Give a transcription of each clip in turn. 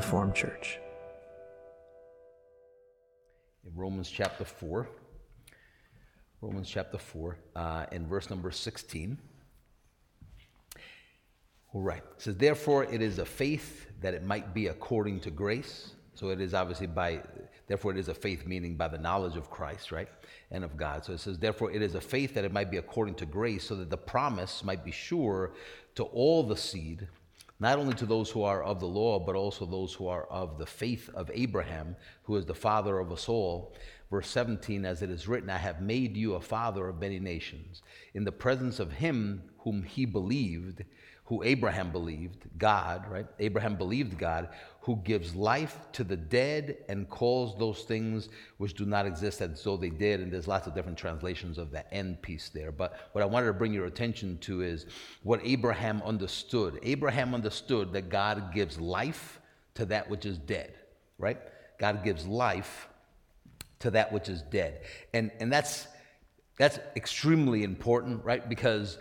Reformed Church. In Romans chapter 4, in verse number 16. All right. It says, therefore it is a faith that it might be according to grace. So it is obviously therefore it is a faith meaning by the knowledge of Christ, right? And of God. So it says, therefore it is a faith that it might be according to grace, so that the promise might be sure to all the seed, not only to those who are of the law, but also those who are of the faith of Abraham, who is the father of us all. Verse 17, as it is written, I have made you a father of many nations, in the presence of him whom he believed, who Abraham believed, God, right? Abraham believed God, who gives life to the dead and calls those things which do not exist as though they did. And there's lots of different translations of that end piece there. But what I wanted to bring your attention to is what Abraham understood. Abraham understood that God gives life to that which is dead, right? God gives life to that which is dead. And that's extremely important, right? Because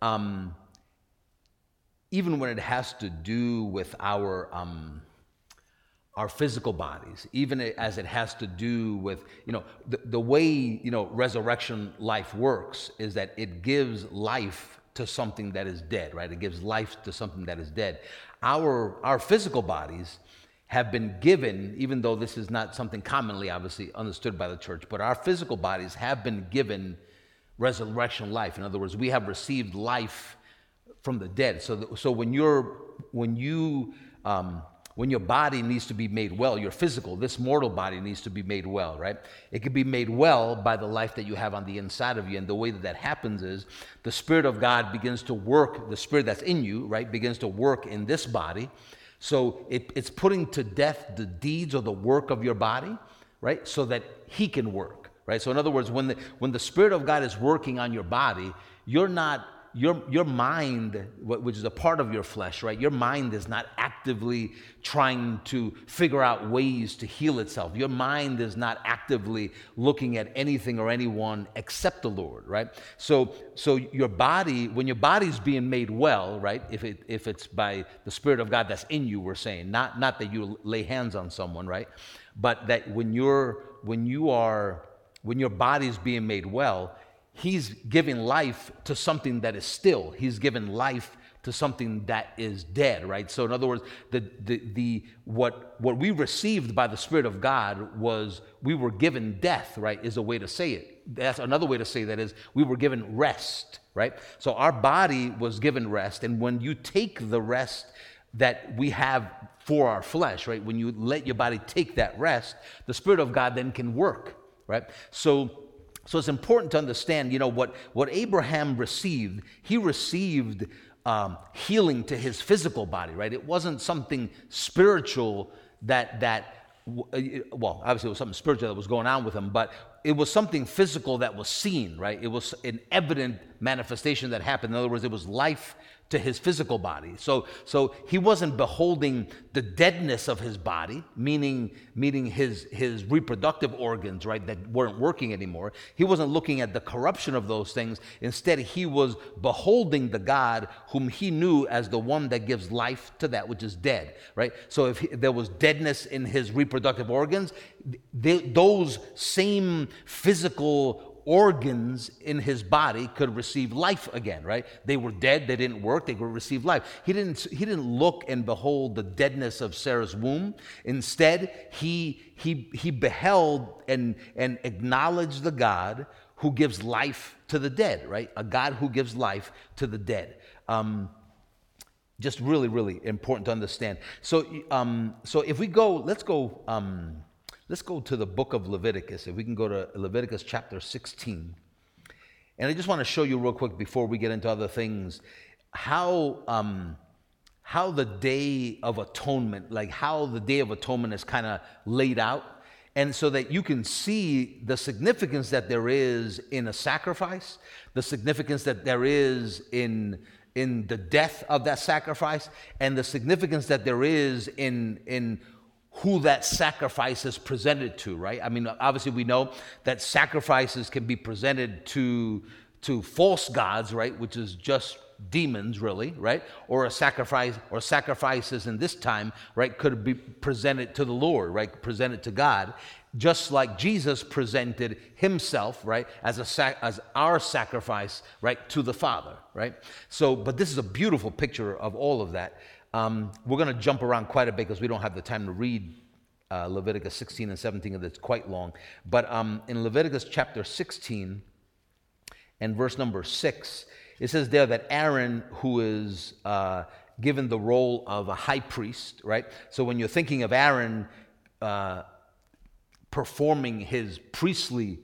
even when it has to do with our physical bodies, even as it has to do with, the way, resurrection life works is that it gives life to something that is dead, right? It gives life to something that is dead. Our physical bodies have been given, even though this is not something commonly, obviously, understood by the church, but our physical bodies have been given resurrection life. In other words, we have received life from the dead. So when your body needs to be made well, your physical, this mortal body needs to be made well, right? It can be made well by the life that you have on the inside of you. And the way that happens is the Spirit of God begins to work, the Spirit that's in you, right, begins to work in this body. So it's putting to death the deeds or the work of your body, right, so that he can work, right? So in other words, when the Spirit of God is working on your body, your mind, which is a part of your flesh, right? Your mind is not actively trying to figure out ways to heal itself. Your mind is not actively looking at anything or anyone except the Lord, right? So your body, when your body's being made well, right? If it's by the Spirit of God that's in you, we're saying, not that you lay hands on someone, right? But that when your body's being made well, he's giving life to something that is still. He's given life to something that is dead, right? So in other words, what we received by the Spirit of God was we were given death, right, is a way to say it. That's another way to say that is we were given rest, right? So our body was given rest, and when you take the rest that we have for our flesh, right, when you let your body take that rest, the Spirit of God then can work, right? So it's important to understand, what Abraham received. He received healing to his physical body, right? It wasn't something spiritual well, obviously it was something spiritual that was going on with him, but it was something physical that was seen, right? It was an evident manifestation that happened. In other words, it was life to his physical body. So he wasn't beholding the deadness of his body, meaning his reproductive organs, right, that weren't working anymore. He wasn't looking at the corruption of those things. Instead, he was beholding the God whom he knew as the one that gives life to that which is dead, right? So if there was deadness in his reproductive organs, those same physical organs in his body could receive life again, right? They were dead, they didn't work, they could receive life. He didn't look and behold the deadness of Sarah's womb. Instead, he beheld and acknowledged the God who gives life to the dead, right? A God who gives life to the dead. Just really, really important to understand. So if we go, let's go to the book of Leviticus. If we can go to Leviticus chapter 16. And I just want to show you real quick before we get into other things, how the Day of Atonement, like how the Day of Atonement is kind of laid out. And so that you can see the significance that there is in a sacrifice, the significance that there is in the death of that sacrifice, and the significance that there is in who that sacrifice is presented to, right? I mean, obviously we know that sacrifices can be presented to false gods, right? Which is just demons, really, right? Or a sacrifice, or sacrifices in this time, right, could be presented to the Lord, right, presented to God, just like Jesus presented himself, right, as our sacrifice, right, to the Father, right? So, but this is a beautiful picture of all of that. We're going to jump around quite a bit because we don't have the time to read Leviticus 16 and 17, and it's quite long. But in Leviticus chapter 16 and verse number 6, it says there that Aaron, who is given the role of a high priest, right? So when you're thinking of Aaron performing his priestly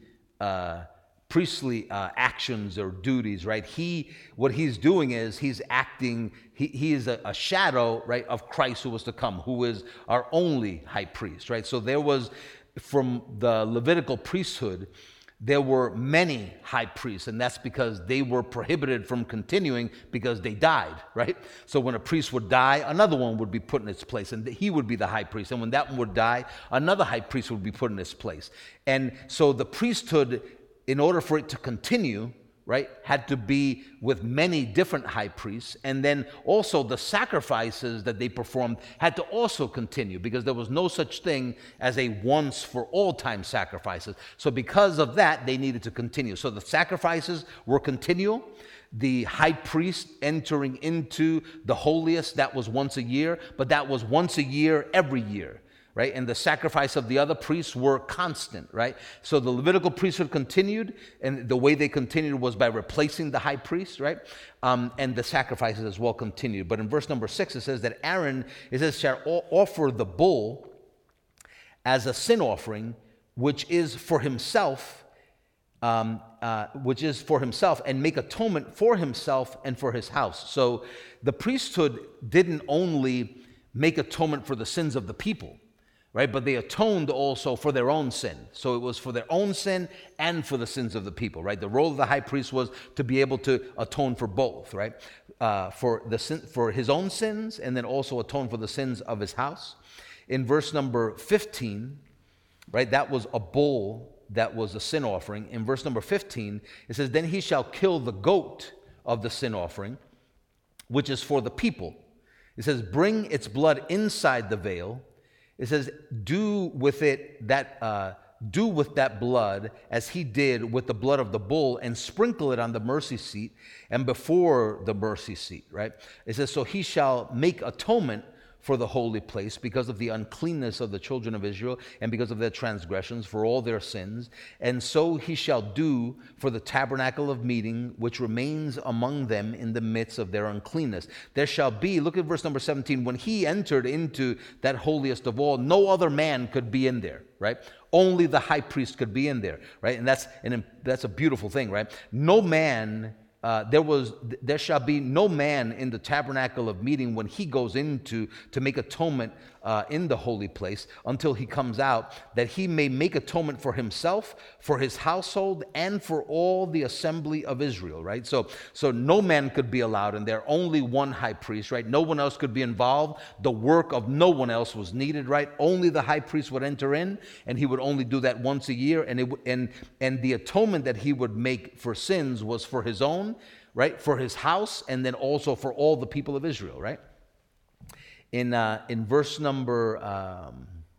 actions or duties, right? What he's doing is he's acting. He is a shadow, right, of Christ who was to come, who is our only high priest, right? So there was, from the Levitical priesthood, there were many high priests, and that's because they were prohibited from continuing because they died, right? So when a priest would die, another one would be put in its place, and he would be the high priest. And when that one would die, another high priest would be put in its place. And so the priesthood, in order for it to continue, right, had to be with many different high priests. And then also the sacrifices that they performed had to also continue, because there was no such thing as a once for all time sacrifices. So because of that, they needed to continue. So the sacrifices were continual. The high priest entering into the holiest, that was once a year, but that was once a year every year. Right? And the sacrifice of the other priests were constant, right? So the Levitical priesthood continued, and the way they continued was by replacing the high priest, right? And the sacrifices as well continued. But in verse number 6, it says that Aaron, it says, shall offer the bull as a sin offering, which is for himself, and make atonement for himself and for his house. So the priesthood didn't only make atonement for the sins of the people, right? But they atoned also for their own sin. So it was for their own sin and for the sins of the people, right? The role of the high priest was to be able to atone for both, right? For his own sins, and then also atone for the sins of his house. In verse number 15, right, that was a bull that was a sin offering. In verse number 15, it says, then he shall kill the goat of the sin offering, which is for the people. It says, bring its blood inside the veil. It says, do with that blood as he did with the blood of the bull, and sprinkle it on the mercy seat and before the mercy seat, right? It says, so he shall make atonement for the holy place because of the uncleanness of the children of Israel and because of their transgressions, for all their sins. And so he shall do for the tabernacle of meeting, which remains among them in the midst of their uncleanness. There shall be, look at verse number 17, when he entered into that holiest of all, no other man could be in there, right? Only the high priest could be in there, right? And that's a beautiful thing, right? No man... there shall be no man in the tabernacle of meeting when he goes into to make atonement in the holy place until he comes out, that he may make atonement for himself, for his household, and for all the assembly of Israel, right? So no man could be allowed in there, only one high priest, right? No one else could be involved. The work of no one else was needed, right? Only the high priest would enter in, and he would only do that once a year, and the atonement that he would make for sins was for his own, right? For his house, and then also for all the people of Israel, right? In verse number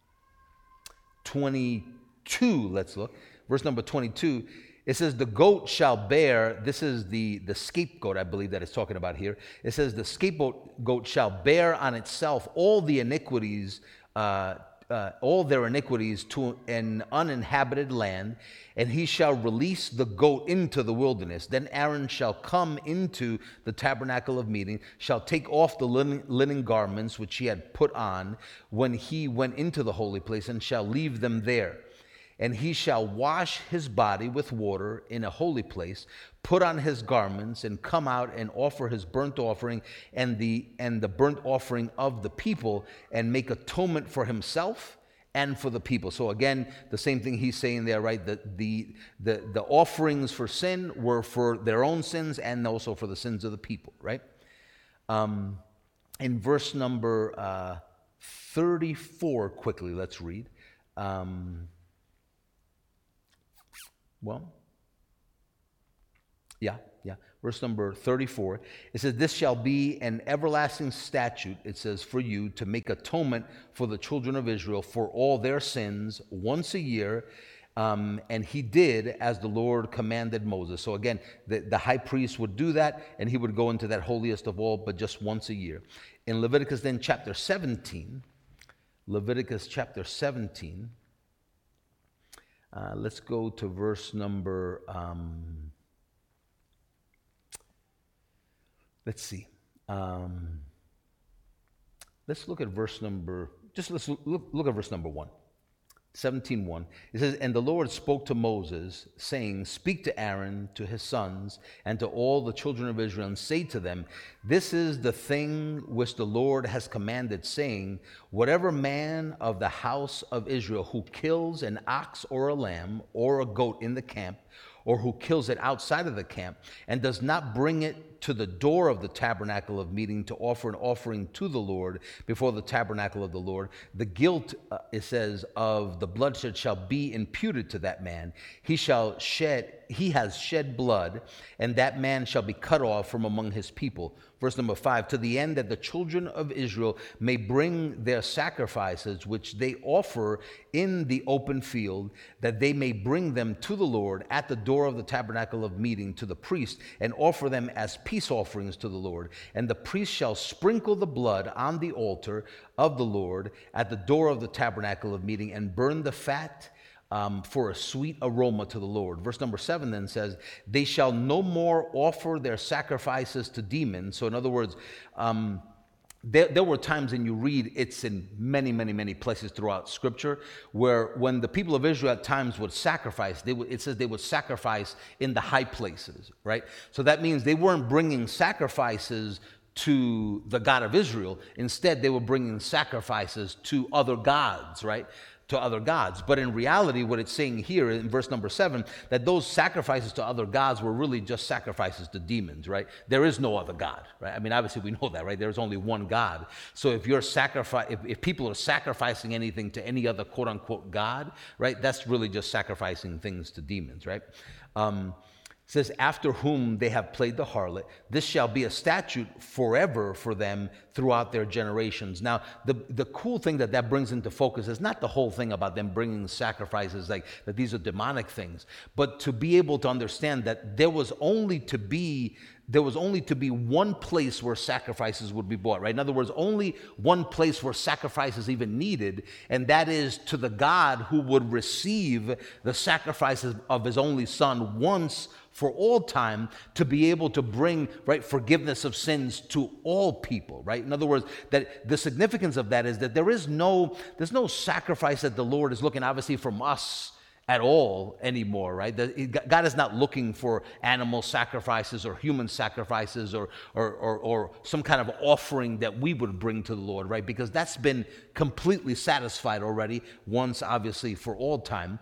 22, let's look. Verse number 22, it says, the goat shall bear, this is the scapegoat, I believe, that it's talking about here. It says, the scapegoat shall bear on itself all the iniquities, all their iniquities to an uninhabited land, and he shall release the goat into the wilderness. Then Aaron shall come into the tabernacle of meeting, shall take off the linen garments which he had put on when he went into the holy place, and shall leave them there. And he shall wash his body with water in a holy place, put on his garments, and come out and offer his burnt offering and the burnt offering of the people, and make atonement for himself and for the people. So again, the same thing he's saying there, right? The offerings for sin were for their own sins and also for the sins of the people, right? In verse number 34, quickly, let's read. Yeah, yeah. Verse number 34. It says, this shall be an everlasting statute, it says, for you to make atonement for the children of Israel for all their sins once a year. And he did as the Lord commanded Moses. So again, the high priest would do that, and he would go into that holiest of all, but just once a year. In Leviticus then chapter 17, Leviticus chapter 17, let's go to verse number, let's see. Let's look at verse number, let's look at verse number 1. 17:1. It says, and the Lord spoke to Moses, saying, speak to Aaron, to his sons, and to all the children of Israel, and say to them, this is the thing which the Lord has commanded, saying, whatever man of the house of Israel who kills an ox or a lamb or a goat in the camp, or who kills it outside of the camp, and does not bring it to the door of the tabernacle of meeting to offer an offering to the Lord before the tabernacle of the Lord, the guilt, it says, of the bloodshed shall be imputed to that man. He has shed blood, and that man shall be cut off from among his people. Verse number 5, to the end that the children of Israel may bring their sacrifices, which they offer in the open field, that they may bring them to the Lord at the door of the tabernacle of meeting to the priest, and offer them as peace offerings to the Lord. And the priest shall sprinkle the blood on the altar of the Lord at the door of the tabernacle of meeting, and burn the fat for a sweet aroma to the Lord. Verse number 7 then says, they shall no more offer their sacrifices to demons. So in other words, there were times, and you read, it's in many, many, many places throughout Scripture, where when the people of Israel at times would sacrifice, it says they would sacrifice in the high places, right? So that means they weren't bringing sacrifices to the God of Israel. Instead, they were bringing sacrifices to other gods, right? To other gods. But in reality, what it's saying here in verse number 7, that those sacrifices to other gods were really just sacrifices to demons, right? There is no other God, right? I mean, obviously we know that, right? There's only one God. So if if people are sacrificing anything to any other quote unquote God, right? That's really just sacrificing things to demons, right? It says, after whom they have played the harlot, this shall be a statute forever for them throughout their generations. Now, the cool thing that brings into focus is not the whole thing about them bringing sacrifices, like that these are demonic things, but to be able to understand that there was only to be one place where sacrifices would be brought, right? In other words, only one place where sacrifices even needed, and that is to the God who would receive the sacrifices of his only son once for all time, to be able to bring, right, forgiveness of sins to all people, right? In other words, that the significance of that is that there's no sacrifice that the Lord is looking, obviously, from us at all anymore, right? God is not looking for animal sacrifices or human sacrifices or some kind of offering that we would bring to the Lord, right? Because that's been completely satisfied already, once, obviously, for all time.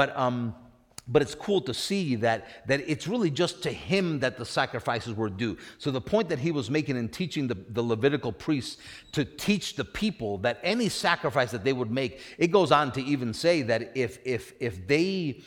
But it's cool to see that it's really just to him that the sacrifices were due. So the point that he was making in teaching the Levitical priests to teach the people that any sacrifice that they would make, it goes on to even say that if they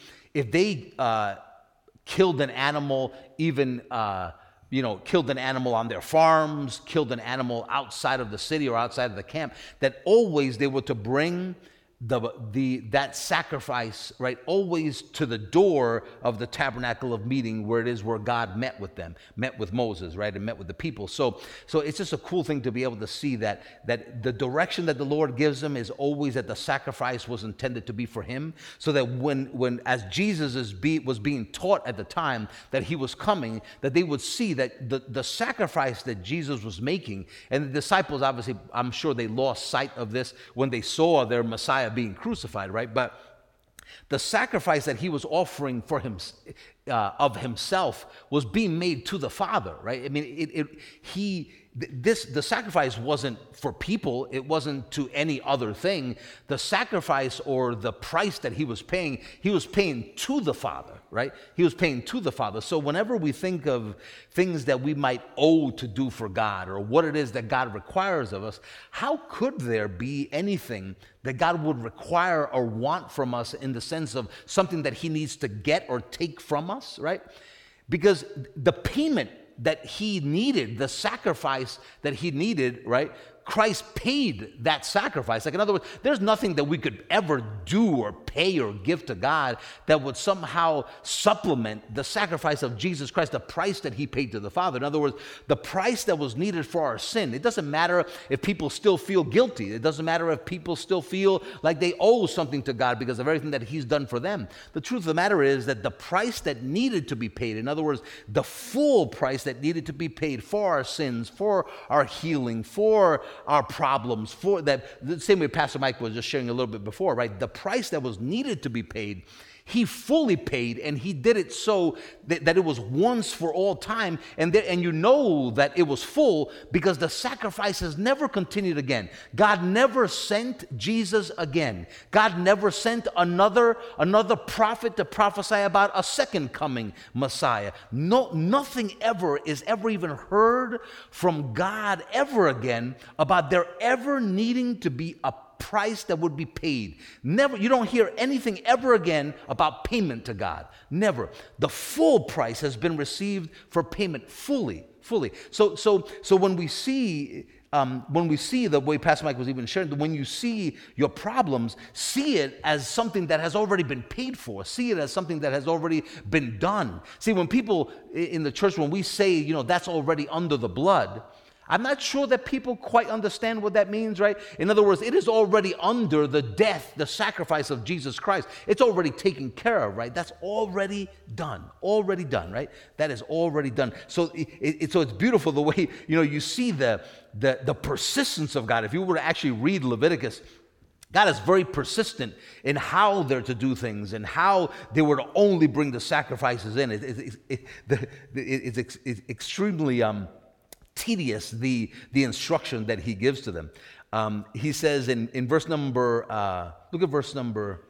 killed an animal, even killed an animal on their farms, killed an animal outside of the city or outside of the camp, that always they were to bring that sacrifice, right, always to the door of the tabernacle of meeting, where it is where God met with them, met with Moses, right, and met with the people. So it's just a cool thing to be able to see that the direction that the Lord gives them is always that the sacrifice was intended to be for him, so that when as Jesus was being taught at the time that he was coming, that they would see that the sacrifice that Jesus was making, and the disciples, obviously, I'm sure they lost sight of this when they saw their Messiah being crucified, right? But the sacrifice that he was offering for him of himself was being made to the Father, right? I mean, the sacrifice wasn't for people, it wasn't to any other thing. The sacrifice, or the price that he was paying to the Father, right? He was paying to the Father. So whenever we think of things that we might owe to do for God, or what it is that God requires of us, how could there be anything that God would require or want from us in the sense of something that he needs to get or take from us, right? Because the payment that he needed, the sacrifice that he needed, right? Christ paid that sacrifice. Like, in other words, there's nothing that we could ever do or pay or give to God that would somehow supplement the sacrifice of Jesus Christ, the price that he paid to the Father. In other words, the price that was needed for our sin. It doesn't matter if people still feel guilty. It doesn't matter if people still feel like they owe something to God because of everything that he's done for them. The truth of the matter is that the price that needed to be paid, in other words, the full price that needed to be paid for our sins, for our healing, for our problems, for that, the same way Pastor Mike was just sharing a little bit before, right? The price that was needed to be paid, he fully paid, and he did it so that it was once for all time, and you know that it was full because the sacrifice has never continued again. God never sent Jesus again. God never sent another prophet to prophesy about a second coming Messiah. No, nothing ever is ever even heard from God ever again about there ever needing to be a price that would be paid. Never. You don't hear anything ever again about payment to God. Never. The full price has been received for payment fully. So when we see the way Pastor Mike was even sharing, when you see your problems, see it as something that has already been paid for. See it as something that has already been done. See, when people in the church, when we say, that's already under the blood, I'm not sure that people quite understand what that means, right? In other words, it is already under the death, the sacrifice of Jesus Christ. It's already taken care of, right? That's already done, right? That is already done. So it's beautiful the way, you see the persistence of God. If you were to actually read Leviticus, God is very persistent in how they're to do things and how they were to only bring the sacrifices in. It's extremely tedious, the instruction that he gives to them. He says in verse number, look at verse number,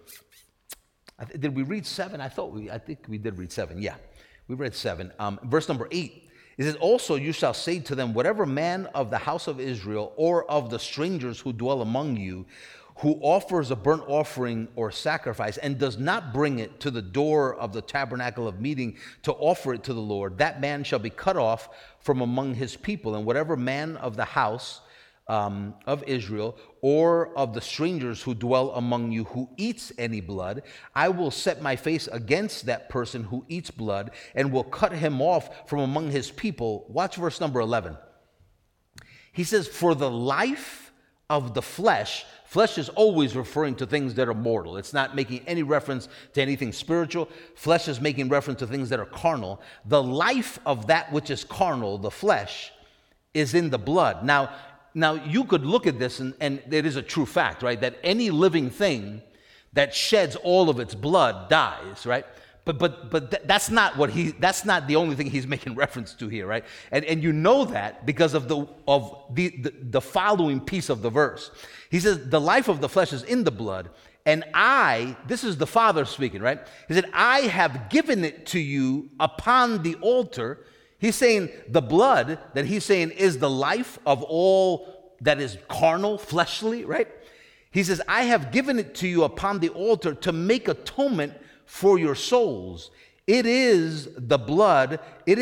did we read 7? I think we did read 7. Yeah, we read 7. Verse number 8, it says, also you shall say to them, whatever man of the house of Israel or of the strangers who dwell among you, who offers a burnt offering or sacrifice and does not bring it to the door of the tabernacle of meeting to offer it to the Lord, that man shall be cut off from among his people. And whatever man of the house of Israel or of the strangers who dwell among you who eats any blood, I will set my face against that person who eats blood and will cut him off from among his people. Watch verse number 11. He says, for the life of the flesh is always referring to things that are mortal. It's not making any reference to anything spiritual. Flesh is making reference to things that are carnal. The life of that which is carnal, the flesh, is in the blood. Now you could look at this, and it is a true fact, right? That any living thing that sheds all of its blood dies, right? But that's not the only thing he's making reference to here, right? And you know that because of the following piece of the verse. He says, the life of the flesh is in the blood, and this is the Father speaking, right? He said, I have given it to you upon the altar. He's saying the blood that he's saying is the life of all that is carnal, fleshly, right? He says, I have given it to you upon the altar to make atonement for your souls. It is the blood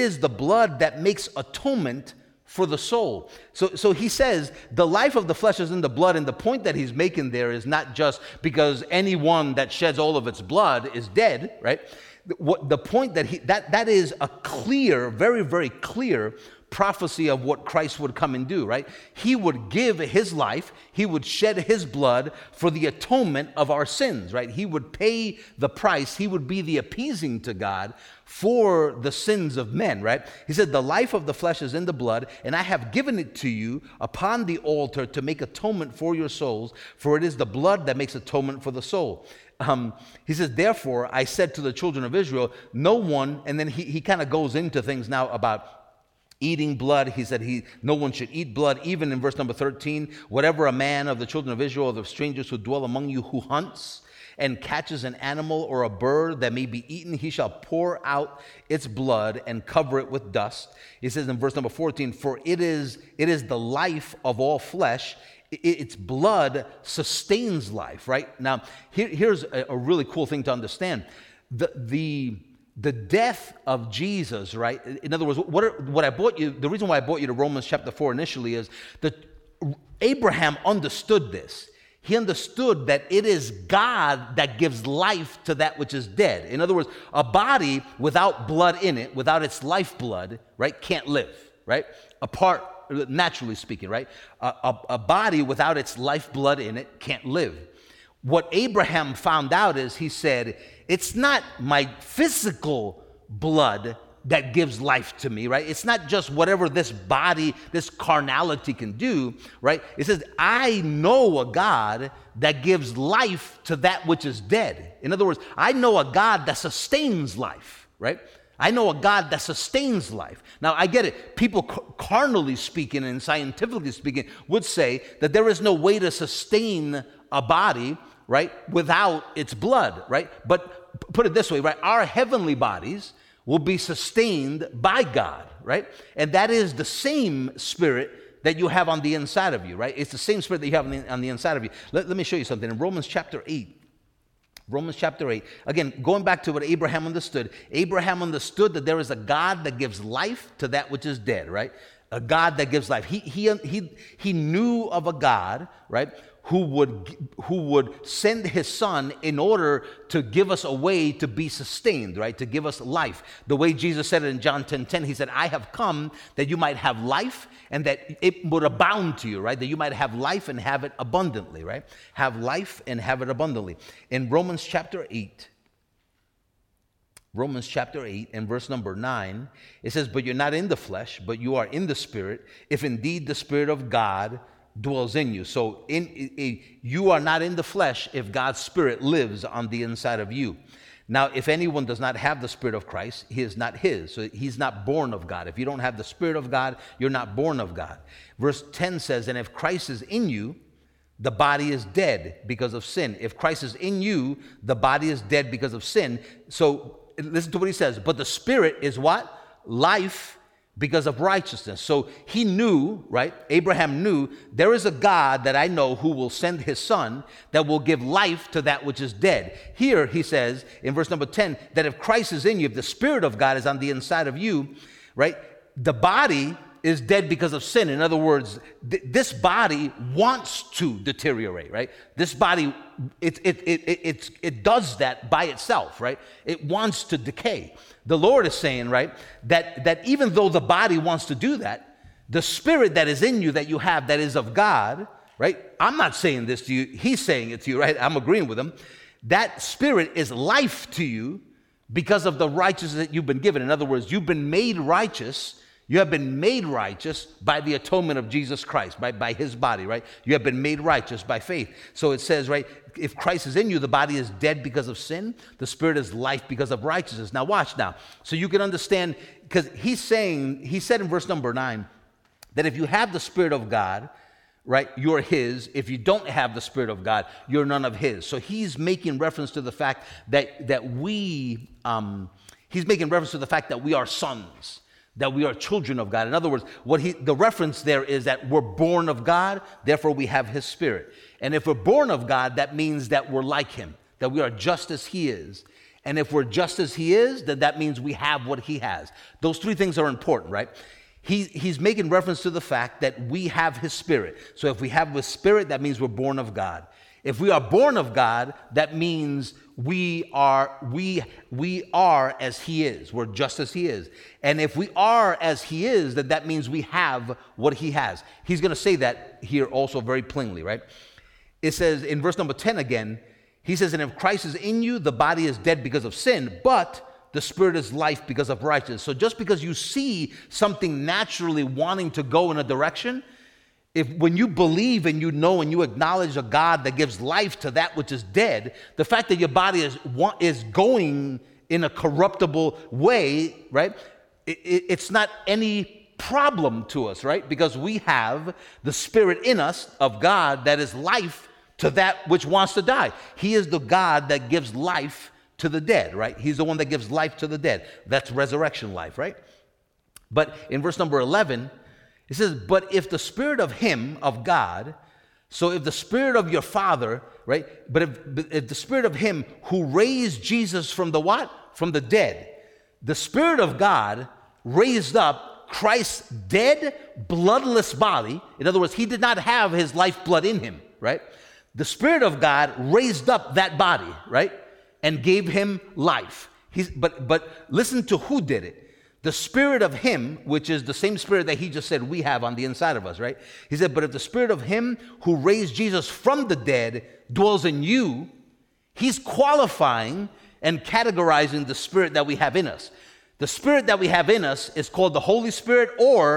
that makes atonement for the soul. So he says the life of the flesh is in the blood, and the point that he's making there is not just because anyone that sheds all of its blood is dead, right? The point that is a clear, very, very clear prophecy of what Christ would come and do, right? He would give his life, he would shed his blood for the atonement of our sins, right? He would pay the price, he would be the appeasing to God for the sins of men, right? He said, the life of the flesh is in the blood, and I have given it to you upon the altar to make atonement for your souls, for it is the blood that makes atonement for the soul. He says, therefore, I said to the children of Israel, no one, and then he kind of goes into things now about eating blood. He said no one should eat blood. Even in verse number 13, whatever a man of the children of Israel or the strangers who dwell among you who hunts and catches an animal or a bird that may be eaten, he shall pour out its blood and cover it with dust. He says in verse number 14, for it is the life of all flesh. Its blood sustains life, right? Now, here's a really cool thing to understand. The the death of Jesus, right? In other words, the reason why I brought you to Romans chapter 4 initially is that Abraham understood this. He understood that it is God that gives life to that which is dead. In other words, a body without blood in it, without its lifeblood, right, can't live, right? Apart, naturally speaking, right? A body without its lifeblood in it can't live. What Abraham found out is, he said, it's not my physical blood that gives life to me, right? It's not just whatever this body, this carnality can do, right? It says, I know a God that gives life to that which is dead. In other words, I know a God that sustains life, right? I know a God that sustains life. Now, I get it. People, carnally speaking and scientifically speaking, would say that there is no way to sustain a body, right, without its blood, right? But put it this way, right? Our heavenly bodies will be sustained by God, right? And that is the same spirit that you have on the inside of you, right? It's the same spirit that you have on the inside of you. Let me show you something. In Romans chapter 8, again, going back to what Abraham understood that there is a God that gives life to that which is dead, right? A God that gives life. He knew of a God, right, who would send his son in order to give us a way to be sustained, right? To give us life. The way Jesus said it in John 10:10, he said, I have come that you might have life and that it would abound to you, right? That you might have life and have it abundantly, right? Have life and have it abundantly. In Romans chapter 8 and verse number 9, it says, but you're not in the flesh, but you are in the Spirit, if indeed the Spirit of God dwells in you. So you are not in the flesh if God's Spirit lives on the inside of you. Now, if anyone does not have the Spirit of Christ, he is not his. So he's not born of God. If you don't have the Spirit of God, you're not born of God. Verse 10 says, and if Christ is in you, the body is dead because of sin. If Christ is in you, the body is dead because of sin. So listen to what he says. But the Spirit is what? Life because of righteousness. So he knew, right? Abraham knew, there is a God that I know who will send his son that will give life to that which is dead. Here he says in verse number 10 that if Christ is in you, if the Spirit of God is on the inside of you, right? The body is dead because of sin. In other words, this body wants to deteriorate, right? This body, it does that by itself, right? It wants to decay. The Lord is saying, right, that even though the body wants to do that, the Spirit that is in you, that you have, that is of God, right? I'm not saying this to you. He's saying it to you, right? I'm agreeing with him. That Spirit is life to you because of the righteousness that you've been given. In other words, you've been made righteous. You have been made righteous by the atonement of Jesus Christ, by his body, right? You have been made righteous by faith. So it says, right, if Christ is in you, the body is dead because of sin. The Spirit is life because of righteousness. Now watch now. So you can understand, because he said in verse number 9, that if you have the Spirit of God, right, you're his. If you don't have the Spirit of God, you're none of his. So he's making reference to the fact that we are sons, that we are children of God. In other words, the reference there is that we're born of God, therefore we have his Spirit. And if we're born of God, that means that we're like him, that we are just as he is. And if we're just as he is, then that means we have what he has. Those three things are important, right? He's making reference to the fact that we have his Spirit. So if we have his Spirit, that means we're born of God. If we are born of God, that means we are as he is. We're just as he is. And if we are as he is, then that means we have what he has. He's going to say that here also very plainly, right? It says in verse number 10 again, he says, and if Christ is in you, the body is dead because of sin, but the Spirit is life because of righteousness. So just because you see something naturally wanting to go in a direction, when you believe and you know and you acknowledge a God that gives life to that which is dead, the fact that your body is going in a corruptible way, right? It's not any problem to us, right? Because we have the Spirit in us of God that is life to that which wants to die. He is the God that gives life to the dead, right? He's the one that gives life to the dead. That's resurrection life, right? But in verse number 11, it says, but if the Spirit of him, of God, so if the Spirit of your Father, right? But if the Spirit of him who raised Jesus from the what? From the dead. The Spirit of God raised up Christ's dead, bloodless body. In other words, he did not have his lifeblood in him, right? The Spirit of God raised up that body, right? And gave him life. But listen to who did it. The Spirit of him, which is the same Spirit that he just said we have on the inside of us, right? He said, but if the Spirit of him who raised Jesus from the dead dwells in you, he's qualifying and categorizing the Spirit that we have in us. The Spirit that we have in us is called the Holy Spirit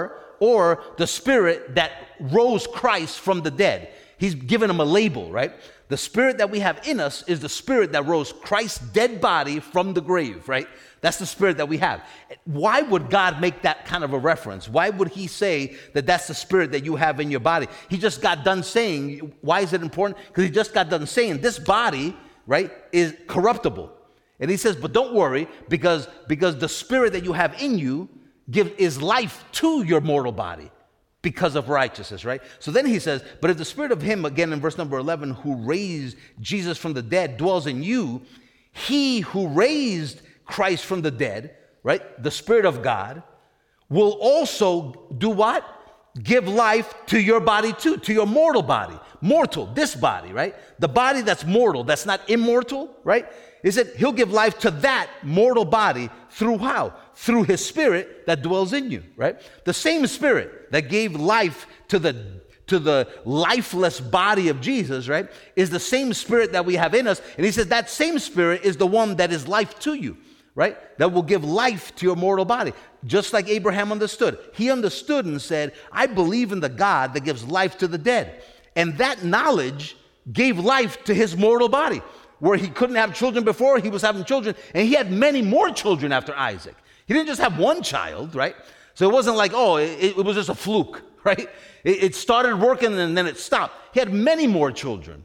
or the Spirit that rose Christ from the dead. He's given him a label, right? The Spirit that we have in us is the Spirit that rose Christ's dead body from the grave, right? That's the Spirit that we have. Why would God make that kind of a reference? Why would he say that that's the Spirit that you have in your body? He just got done saying, why is it important? Because he just got done saying this body, right, is corruptible. And he says, but don't worry, because the Spirit that you have in you is life to your mortal body because of righteousness, right? So then he says, but if the Spirit of him, again in verse number 11, who raised Jesus from the dead dwells in you, he who raised Christ from the dead, right, the Spirit of God, will also do what? Give life to your body too, to your mortal body. Mortal, this body, right? The body that's mortal, that's not immortal, right? Is that he'll give life to that mortal body through how? Through his Spirit that dwells in you, right? The same Spirit that gave life to the lifeless body of Jesus, right, is the same Spirit that we have in us. And he says that same Spirit is the one that is life to you, right? That will give life to your mortal body. Just like Abraham understood. He understood and said, I believe in the God that gives life to the dead. And that knowledge gave life to his mortal body. Where he couldn't have children before, he was having children. And he had many more children after Isaac. He didn't just have one child, right? So it wasn't like, it was just a fluke, right? It started working and then it stopped. He had many more children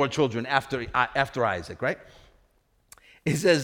after Isaac, right? It says,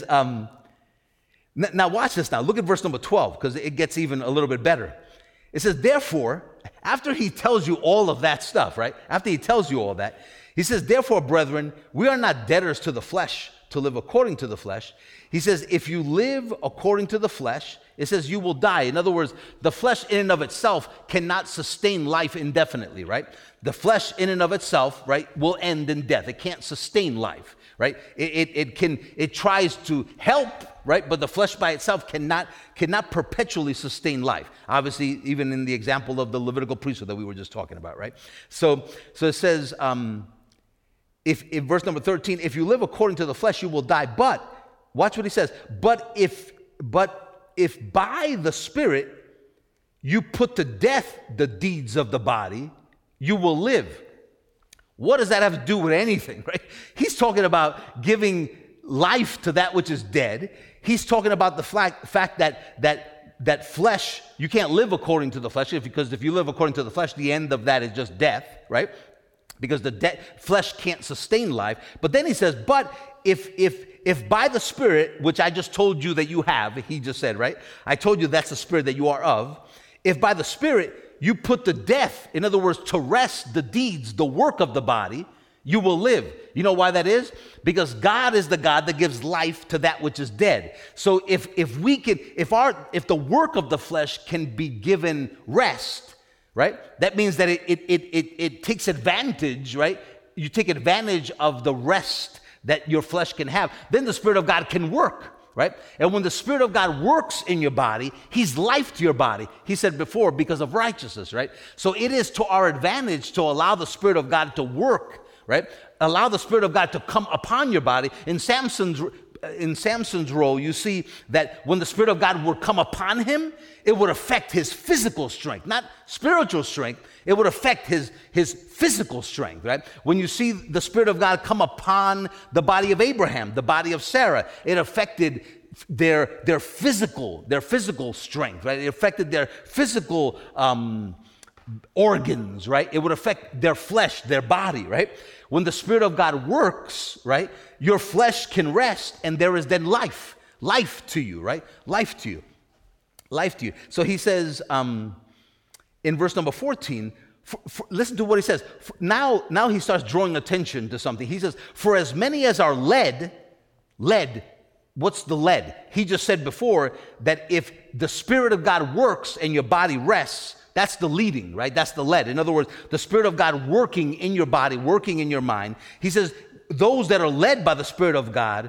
now watch this now. Look at verse number 12, because it gets even a little bit better. It says, therefore, after he tells you all of that stuff, right? After he tells you all that, he says, therefore, brethren, we are not debtors to the flesh to live according to the flesh. He says, if you live according to the flesh, it says you will die. In other words, the flesh in and of itself cannot sustain life indefinitely, right? The flesh in and of itself, right, will end in death. It can't sustain life, right? It tries to help, right? But the flesh by itself cannot perpetually sustain life. Obviously, even in the example of the Levitical priesthood that we were just talking about, right? So it says, if in verse number 13, if you live according to the flesh, you will die. But watch what he says. But if by the Spirit you put to death the deeds of the body, you will live. What does that have to do with anything, right? He's talking about giving life to that which is dead. He's talking about the fact that flesh, you can't live according to the flesh, because if you live according to the flesh, the end of that is just death, right? Because the flesh can't sustain life. But then he says, but if by the Spirit, which I just told you that you have, he just said, right? I told you that's the Spirit that you are of. If by the Spirit you put to death, in other words, to rest the deeds, the work of the body, you will live. You know why that is? Because God is the God that gives life to that which is dead. So if the work of the flesh can be given rest, right? That means that it takes advantage, right? You take advantage of the rest that your flesh can have. Then the Spirit of God can work, right? And when the Spirit of God works in your body, He's life to your body. He said before, because of righteousness, right? So it is to our advantage to allow the Spirit of God to work, right? Allow the Spirit of God to come upon your body. In Samson's role, you see that when the Spirit of God would come upon him, it would affect his physical strength, not spiritual strength. It would affect his physical strength, right? When you see the Spirit of God come upon the body of Abraham, the body of Sarah, it affected their physical strength, right? It affected their physical organs, right? It would affect their flesh, their body, right? When the Spirit of God works, right, your flesh can rest, and there is then life to you, right? Life to you. So he says in verse number 14, listen to what he says. Now he starts drawing attention to something. He says, for as many as are led What's the lead? He just said before that if the Spirit of God works and your body rests, that's the leading, right? That's the lead. In other words, the Spirit of God working in your body, working in your mind. He says, those that are led by the Spirit of God,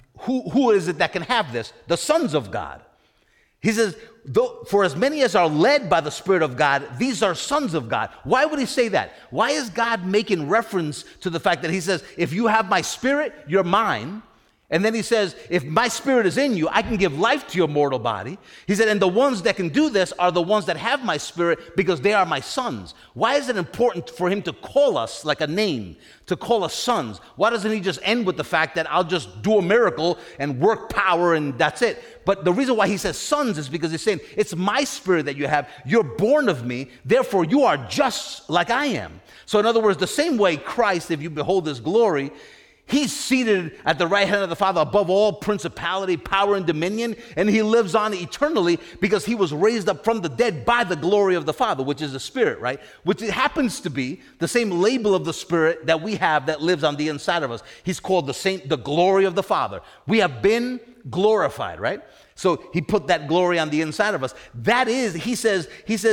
who is it that can have this? The sons of God. He says, for as many as are led by the Spirit of God, these are sons of God. Why would he say that? Why is God making reference to the fact that he says, if you have my Spirit, you're mine? And then he says, if my Spirit is in you, I can give life to your mortal body. He said, and the ones that can do this are the ones that have my Spirit because they are my sons. Why is it important for him to call us like a name, to call us sons? Why doesn't he just end with the fact that I'll just do a miracle and work power and that's it? But the reason why he says sons is because he's saying, it's my Spirit that you have. You're born of me. Therefore, you are just like I am. So in other words, the same way Christ, if you behold his glory, he's seated at the right hand of the Father above all principality, power, and dominion, and he lives on eternally because he was raised up from the dead by the glory of the Father, which is the Spirit, right? Which it happens to be the same label of the Spirit that we have that lives on the inside of us. He's called the glory of the Father. We have been glorified, right? So he put that glory on the inside of us. That is, he says,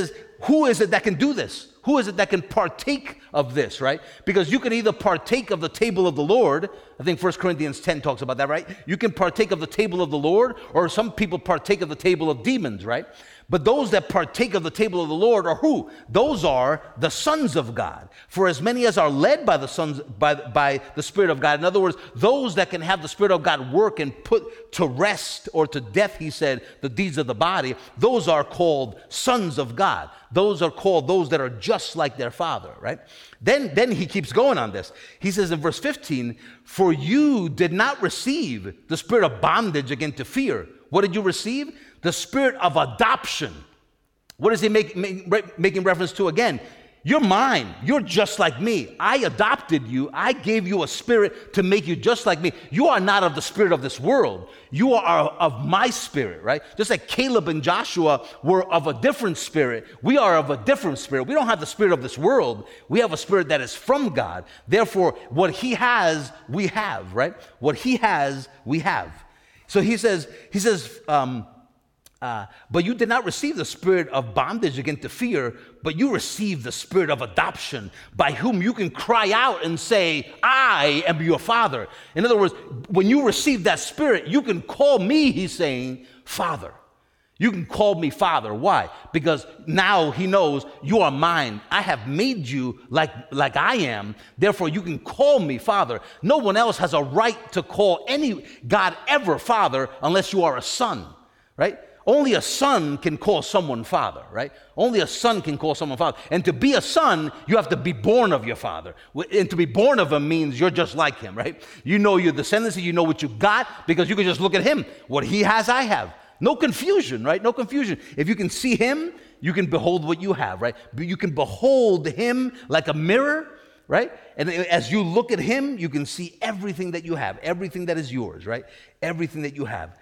who is it that can do this? Who is it that can partake of this, right? Because you can either partake of the table of the Lord. I think 1 Corinthians 10 talks about that, right? You can partake of the table of the Lord, or some people partake of the table of demons, right? But those that partake of the table of the Lord are who? Those are the sons of God. For as many as are led by by the Spirit of God, in other words, those that can have the Spirit of God work and put to rest or to death, he said, the deeds of the body, those are called sons of God. Those are called those that are just like their Father, right? Then he keeps going on this. He says in verse 15, for you did not receive the spirit of bondage again to fear. What did you receive? The spirit of adoption. What is he making reference to again? You're mine. You're just like me. I adopted you. I gave you a spirit to make you just like me. You are not of the spirit of this world. You are of my spirit, right? Just like Caleb and Joshua were of a different spirit, we are of a different spirit. We don't have the spirit of this world. We have a spirit that is from God. Therefore, what he has, we have, right? What he has, we have. So he says, but you did not receive the spirit of bondage again to fear, but you received the spirit of adoption, by whom you can cry out and say, I am your Father. In other words, when you receive that spirit, you can call me, he's saying, Father. You can call me Father. Why? Because now he knows you are mine. I have made you like I am. Therefore, you can call me Father. No one else has a right to call any God ever Father unless you are a son, right? Only a son can call someone father, right? Only a son can call someone father. And to be a son, you have to be born of your father. And to be born of him means you're just like him, right? You know your descendancy, you know what you got, because you can just look at him. What he has, I have. No confusion, right? No confusion. If you can see him, you can behold what you have, right? You can behold him like a mirror, right? And as you look at him, you can see everything that you have, everything that is yours, right? Everything that you have.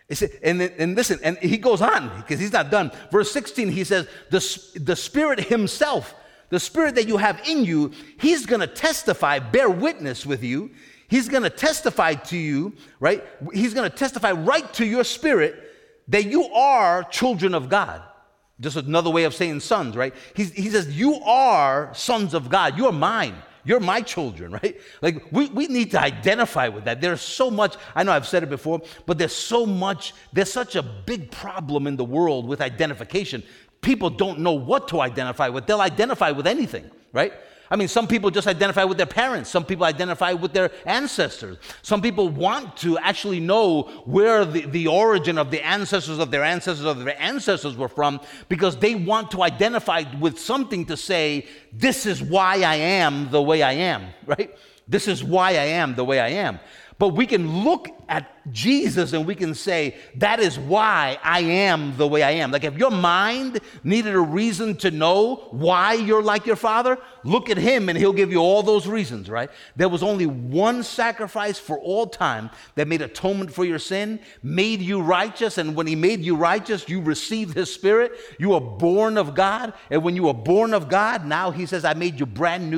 And listen, and he goes on because he's not done. Verse 16, he says, the Spirit himself, the Spirit that you have in you, he's going to testify, bear witness with you. He's going to testify to you, right? He's going to testify right to your spirit that you are children of God. Just another way of saying sons, right? He says, you are sons of God. You are mine. You're my children, right? Like, we need to identify with that. There's so much, I know I've said it before, but there's such a big problem in the world with identification. People don't know what to identify with. They'll identify with anything, right? I mean, some people just identify with their parents. Some people identify with their ancestors. Some people want to actually know where the origin of the ancestors of their ancestors were from, because they want to identify with something to say, this is why I am the way I am, right? This is why I am the way I am. But we can look at Jesus and we can say, that is why I am the way I am. Like, if your mind needed a reason to know why you're like your Father, look at him and he'll give you all those reasons, right? There was only one sacrifice for all time that made atonement for your sin, made you righteous, and when he made you righteous, you received his Spirit. You are born of God, and when you are born of God, now he says, I made you brand new.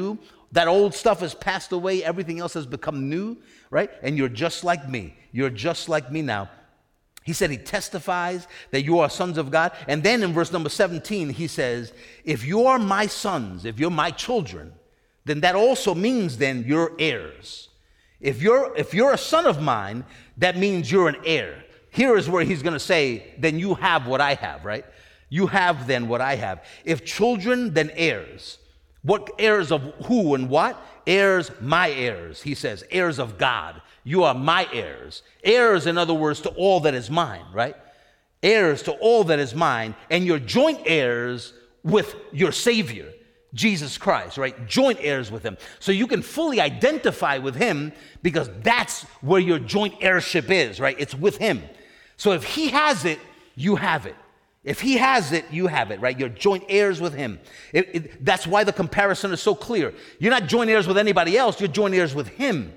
That old stuff has passed away. Everything else has become new, right? And you're just like me. You're just like me now. He said he testifies that you are sons of God. And then in verse number 17, he says, if you are my sons, if you're my children, then that also means then you're heirs. If you're a son of mine, that means you're an heir. Here is where he's going to say, then you have what I have, right? You have then what I have. If children, then heirs. What heirs of who and what? Heirs, my heirs, he says, heirs of God. You are my heirs. Heirs, in other words, to all that is mine, right? Heirs to all that is mine, and you're joint heirs with your Savior, Jesus Christ, right? Joint heirs with him. So you can fully identify with him because that's where your joint heirship is, right? It's with him. So if he has it, you have it. If he has it, you have it, right? You're joint heirs with him. That's why the comparison is so clear. You're not joint heirs with anybody else. You're joint heirs with him.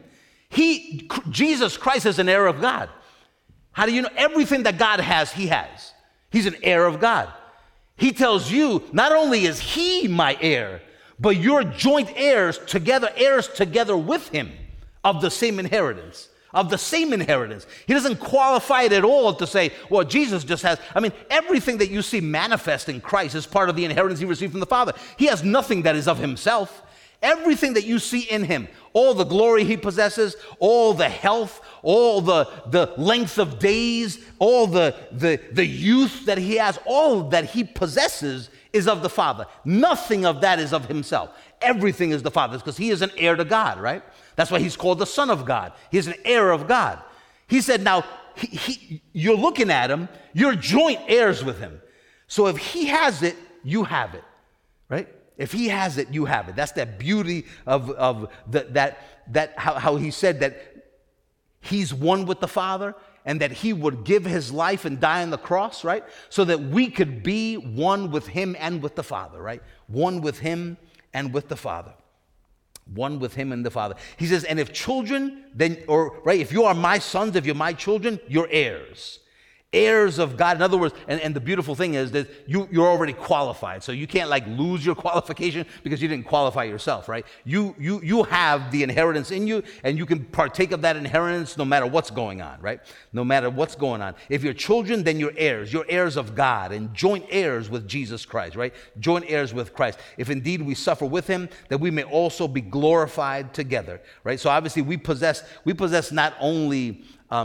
Jesus Christ is an heir of God. How do you know? Everything that God has, he has. He's an heir of God. He tells you, not only is he my heir, but you're joint heirs together with him of the same inheritance. Of the same inheritance. He doesn't qualify it at all to say, well, Jesus just has. I mean, everything that you see manifest in Christ is part of the inheritance he received from the Father. He has nothing that is of himself. Everything that you see in him, all the glory he possesses, all the health, all the length of days, all the youth that he has, all that he possesses is of the Father. Nothing of that is of himself. Everything is the Father's because he is an heir to God, right? That's why he's called the Son of God. He's an heir of God. He said, now, you're looking at him, you're joint heirs with him. So if he has it, you have it, right? If he has it, you have it. That's that beauty of how he said that he's one with the Father and that he would give his life and die on the cross, right? So that we could be one with him and with the Father, right? One with him and with the Father. One with him and the Father. He says, and if children, then, if you are my sons, if you're my children, you're heirs. Heirs of God. In other words, and the beautiful thing is that you're already qualified. So you can't like lose your qualification because you didn't qualify yourself, right? You have the inheritance in you, and you can partake of that inheritance no matter what's going on, right? No matter what's going on. If you're children, then you're heirs. You're heirs of God and joint heirs with Jesus Christ, right? Joint heirs with Christ. If indeed we suffer with him, that we may also be glorified together, right? So obviously we possess not only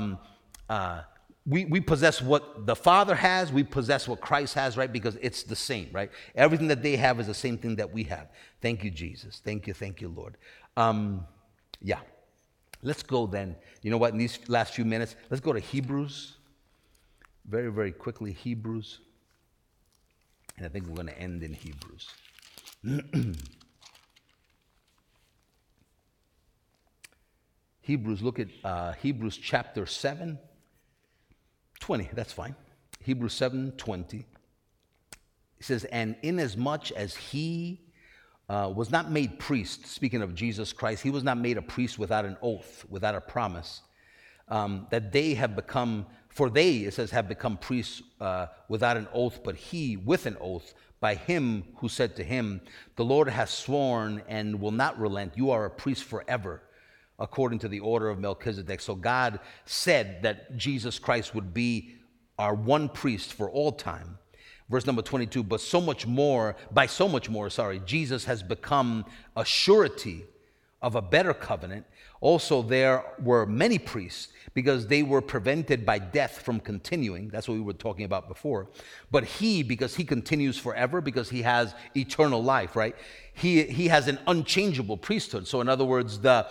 we possess what the Father has, we possess what Christ has, right? Because it's the same, right? Everything that they have is the same thing that we have. Thank you, Jesus. Thank you, Lord. Yeah. Let's go then. You know what? In these last few minutes, let's go to Hebrews. Very, very quickly, Hebrews. And I think we're going to end in Hebrews. Hebrews, look at Hebrews chapter 7. 20, that's fine. Hebrews 7:20. It says, and inasmuch as he was not made priest, speaking of Jesus Christ, he was not made a priest without an oath, without a promise, that they have become, for they, it says, have become priests without an oath, but he with an oath, by him who said to him, the Lord has sworn and will not relent, you are a priest forever, according to the order of Melchizedek. So God said that Jesus Christ would be our one priest for all time. Verse number 22, by so much more, Jesus has become a surety of a better covenant. Also, there were many priests because they were prevented by death from continuing. That's what we were talking about before. But he, because he continues forever, because he has eternal life, right? He has an unchangeable priesthood. So in other words, the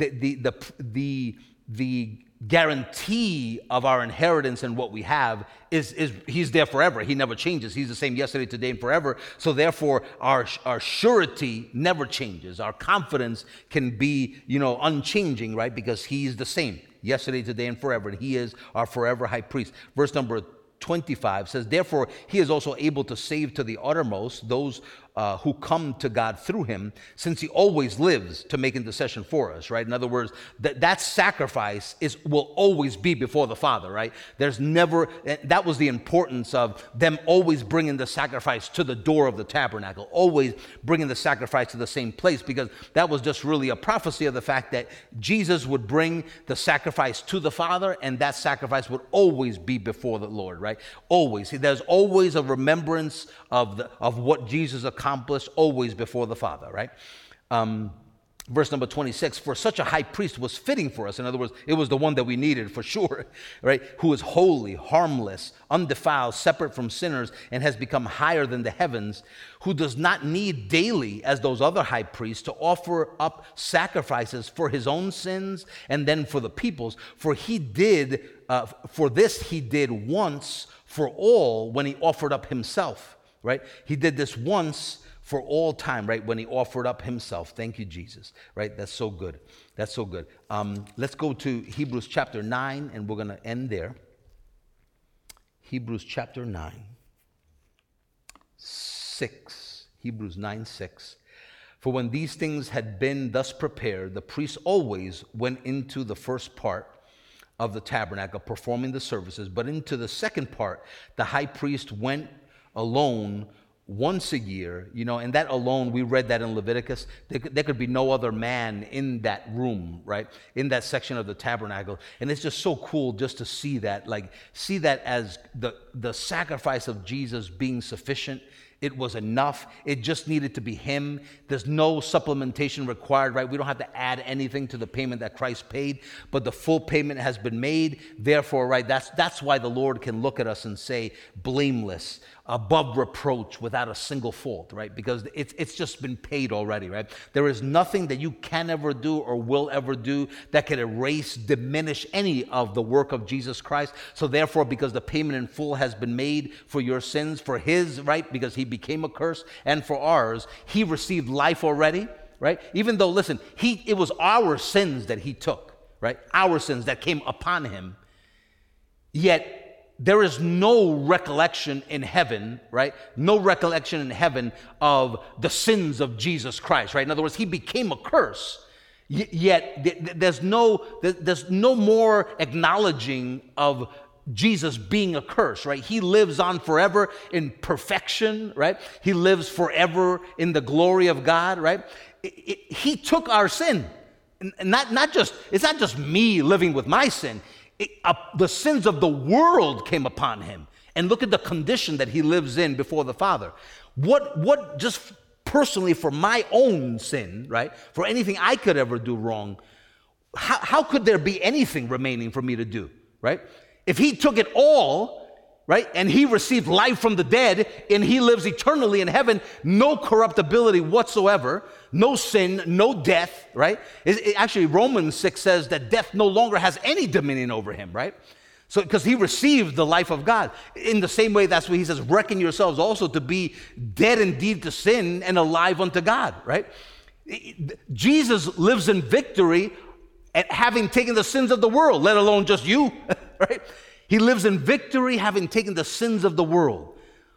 guarantee of our inheritance and what we have is he's there forever. He never changes. He's the same yesterday, today, and forever. So therefore, our surety never changes. Our confidence can be, unchanging, right? Because he's the same yesterday, today, and forever. And he is our forever high priest. Verse number 25 says, therefore, he is also able to save to the uttermost those who come to God through him, since he always lives to make intercession for us, right? In other words, that sacrifice will always be before the Father, right? There's never, that was the importance of them always bringing the sacrifice to the door of the tabernacle, always bringing the sacrifice to the same place, because that was just really a prophecy of the fact that Jesus would bring the sacrifice to the Father, and that sacrifice would always be before the Lord, right? Always. There's always a remembrance of what Jesus accomplished, always before the Father, right? Verse number 26, for such a high priest was fitting for us. In other words, it was the one that we needed for sure, right? Who is holy, harmless, undefiled, separate from sinners, and has become higher than the heavens, who does not need daily, as those other high priests, to offer up sacrifices for his own sins and then for the people's. For this he did once for all when he offered up himself. Right? He did this once for all time, right? When he offered up himself. Thank you, Jesus. Right? That's so good. That's so good. Let's go to Hebrews chapter 9, and we're going to end there. Hebrews chapter 9, 6. Hebrews 9, 6. For when these things had been thus prepared, the priest always went into the first part of the tabernacle, performing the services. But into the second part, the high priest went alone once a year, and that alone, we read that in Leviticus. There could be no other man in that room, right? In that section of the tabernacle. And it's just so cool just to see that as the sacrifice of Jesus being sufficient. It was enough. It just needed to be him. There's no supplementation required, right? We don't have to add anything to the payment that Christ paid, but the full payment has been made. Therefore, right, that's why the Lord can look at us and say, blameless, above reproach, without a single fault, right? Because it's just been paid already, right? There is nothing that you can ever do or will ever do that can erase, diminish any of the work of Jesus Christ. So therefore, because the payment in full has been made for your sins, for his, right, because he became a curse, and for ours, he received life already, right? Even though, listen, it was our sins that he took, right? Our sins that came upon him. Yet there is no recollection in heaven, right? No recollection in heaven of the sins of Jesus Christ, right? In other words, he became a curse, yet there's no more acknowledging of Jesus being a curse, right? He lives on forever in perfection, right? He lives forever in the glory of God, right? He took our sin. It's not just me living with my sin. The sins of the world came upon him. And look at the condition that he lives in before the Father. What just personally for my own sin, right? For anything I could ever do wrong, how could there be anything remaining for me to do, right? If he took it all, right, and he received life from the dead, and he lives eternally in heaven, no corruptibility whatsoever, no sin, no death, right? Actually, Romans 6 says that death no longer has any dominion over him, right? So, because he received the life of God. In the same way, that's what he says, reckon yourselves also to be dead indeed to sin and alive unto God, right? Jesus lives in victory at having taken the sins of the world, let alone just you, right? He lives in victory having taken the sins of the world.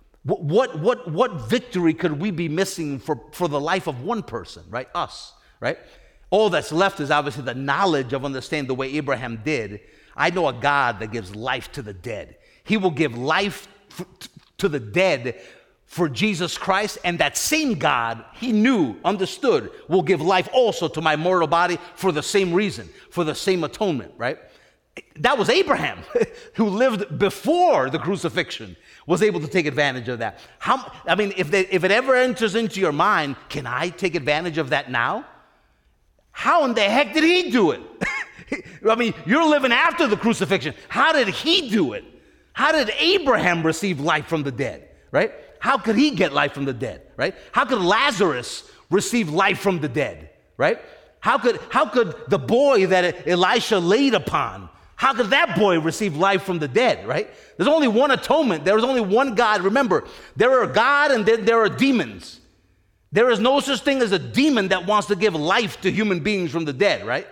What victory could we be missing for the life of one person, right? Us, right? All that's left is obviously the knowledge of understanding the way Abraham did. I know a God that gives life to the dead. He will give life to the dead for Jesus Christ, and that same God he knew, understood, will give life also to my mortal body for the same reason, for the same atonement, right? That was Abraham, who lived before the crucifixion, was able to take advantage of that. If it ever enters into your mind, can I take advantage of that now? How in the heck did he do it? You're living after the crucifixion. How did he do it? How did Abraham receive life from the dead, right? How could he get life from the dead, right? How could Lazarus receive life from the dead, right? How could the boy that Elisha laid upon, how could that boy receive life from the dead, right? There's only one atonement. There is only one God. Remember, there are God and then there are demons. There is no such thing as a demon that wants to give life to human beings from the dead, right?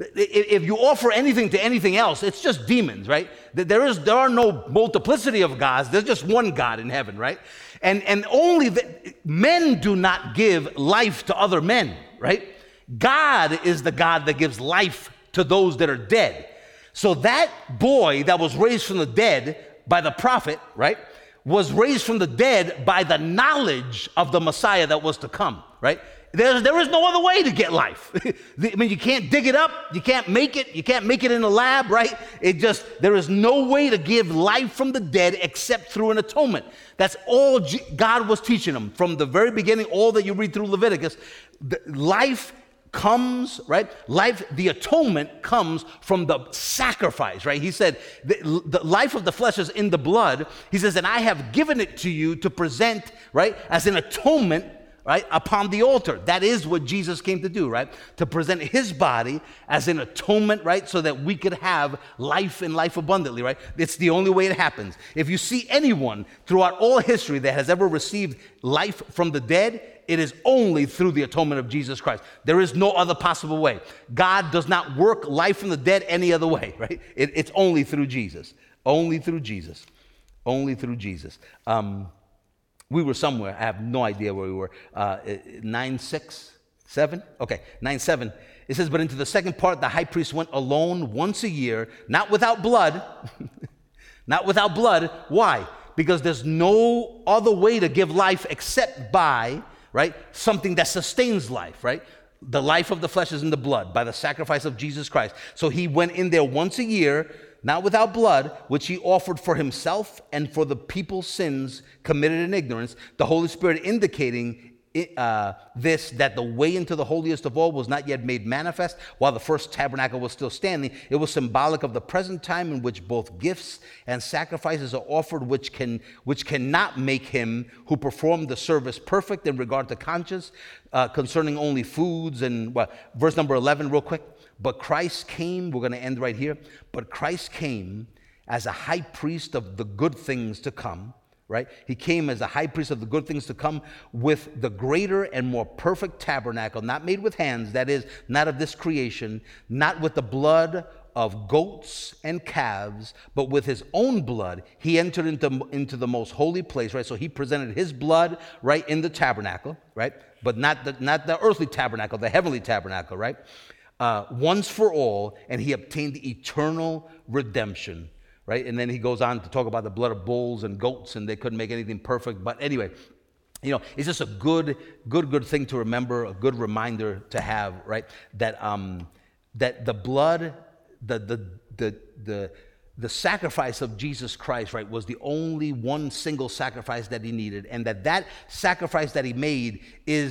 If you offer anything to anything else, it's just demons, right? There are no multiplicity of gods. There's just one God in heaven, right? And only men do not give life to other men, right? God is the God that gives life to those that are dead. So that boy that was raised from the dead by the prophet, right, was raised from the dead by the knowledge of the Messiah that was to come, right? There is no other way to get life. I mean, you can't dig it up. You can't make it. You can't make it in a lab, right? There is no way to give life from the dead except through an atonement. That's all God was teaching them from the very beginning, all that you read through Leviticus. Life comes, right? Life, the atonement comes from the sacrifice, right? He said, the life of the flesh is in the blood. He says, and I have given it to you to present, right, as an atonement, right, upon the altar. That is what Jesus came to do, right? To present his body as an atonement, right? So that we could have life and life abundantly, right? It's the only way it happens. If you see anyone throughout all history that has ever received life from the dead, it is only through the atonement of Jesus Christ. There is no other possible way. God does not work life from the dead any other way, right? It's only through Jesus. Only through Jesus. Only through Jesus. We were somewhere. I have no idea where we were. 9:6:7? Okay, 9:7. It says, but into the second part, the high priest went alone once a year, not without blood. Not without blood. Why? Because there's no other way to give life except by, right, something that sustains life, right? The life of the flesh is in the blood by the sacrifice of Jesus Christ. So he went in there once a year, not without blood, which he offered for himself and for the people's sins committed in ignorance, the Holy Spirit indicating this, that the way into the holiest of all was not yet made manifest while the first tabernacle was still standing. It was symbolic of the present time in which both gifts and sacrifices are offered, which cannot make him who performed the service perfect in regard to conscience, concerning only foods. And verse number 11 real quick. But Christ came, we're going to end right here, but Christ came as a high priest of the good things to come, right? He came as a high priest of the good things to come with the greater and more perfect tabernacle, not made with hands, that is, not of this creation, not with the blood of goats and calves, but with his own blood. He entered into the most holy place, right? So he presented his blood, right, in the tabernacle, right? But not the earthly tabernacle, the heavenly tabernacle, right? Once for all, and he obtained eternal redemption, right? And then he goes on to talk about the blood of bulls and goats, and they couldn't make anything perfect. But anyway, you know, it's just a good thing to remember, a good reminder to have, right? That that the blood, the sacrifice of Jesus Christ, right, was the only one single sacrifice that he needed, and that sacrifice that he made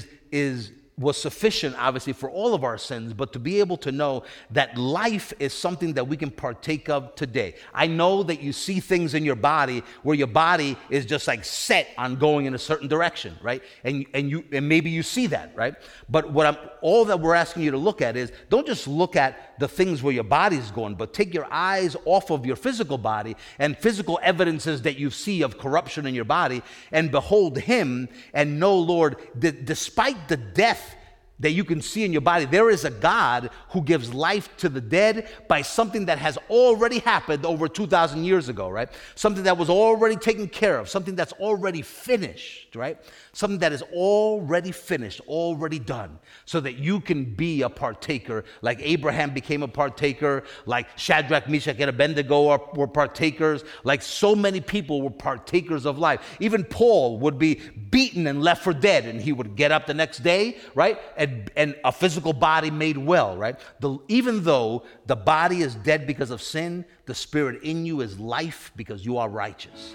was sufficient, obviously, for all of our sins, but to be able to know that life is something that we can partake of today. I know that you see things in your body where your body is just like set on going in a certain direction, right? And maybe you see that, right? But all that we're asking you to look at is, don't just look at the things where your body's going, but take your eyes off of your physical body and physical evidences that you see of corruption in your body, and behold him and know, Lord, that despite the death that you can see in your body, there is a God who gives life to the dead by something that has already happened over 2,000 years ago, right? Something that was already taken care of, something that's already finished, right? Something that is already finished, already done, so that you can be a partaker, like Abraham became a partaker, like Shadrach, Meshach, and Abednego were partakers, like so many people were partakers of life. Even Paul would be beaten and left for dead, and he would get up the next day, right? And a physical body made well, right? Even though the body is dead because of sin, the spirit in you is life because you are righteous.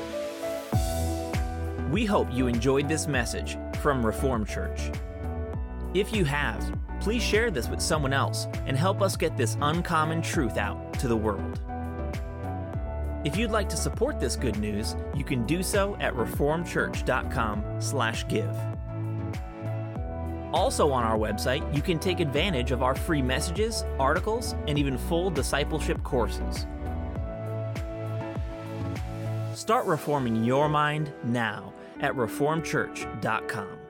We hope you enjoyed this message from Reformed Church. If you have, please share this with someone else and help us get this uncommon truth out to the world. If you'd like to support this good news, you can do so at reformedchurch.com/give. Also on our website, you can take advantage of our free messages, articles, and even full discipleship courses. Start reforming your mind now at reformedchurch.com.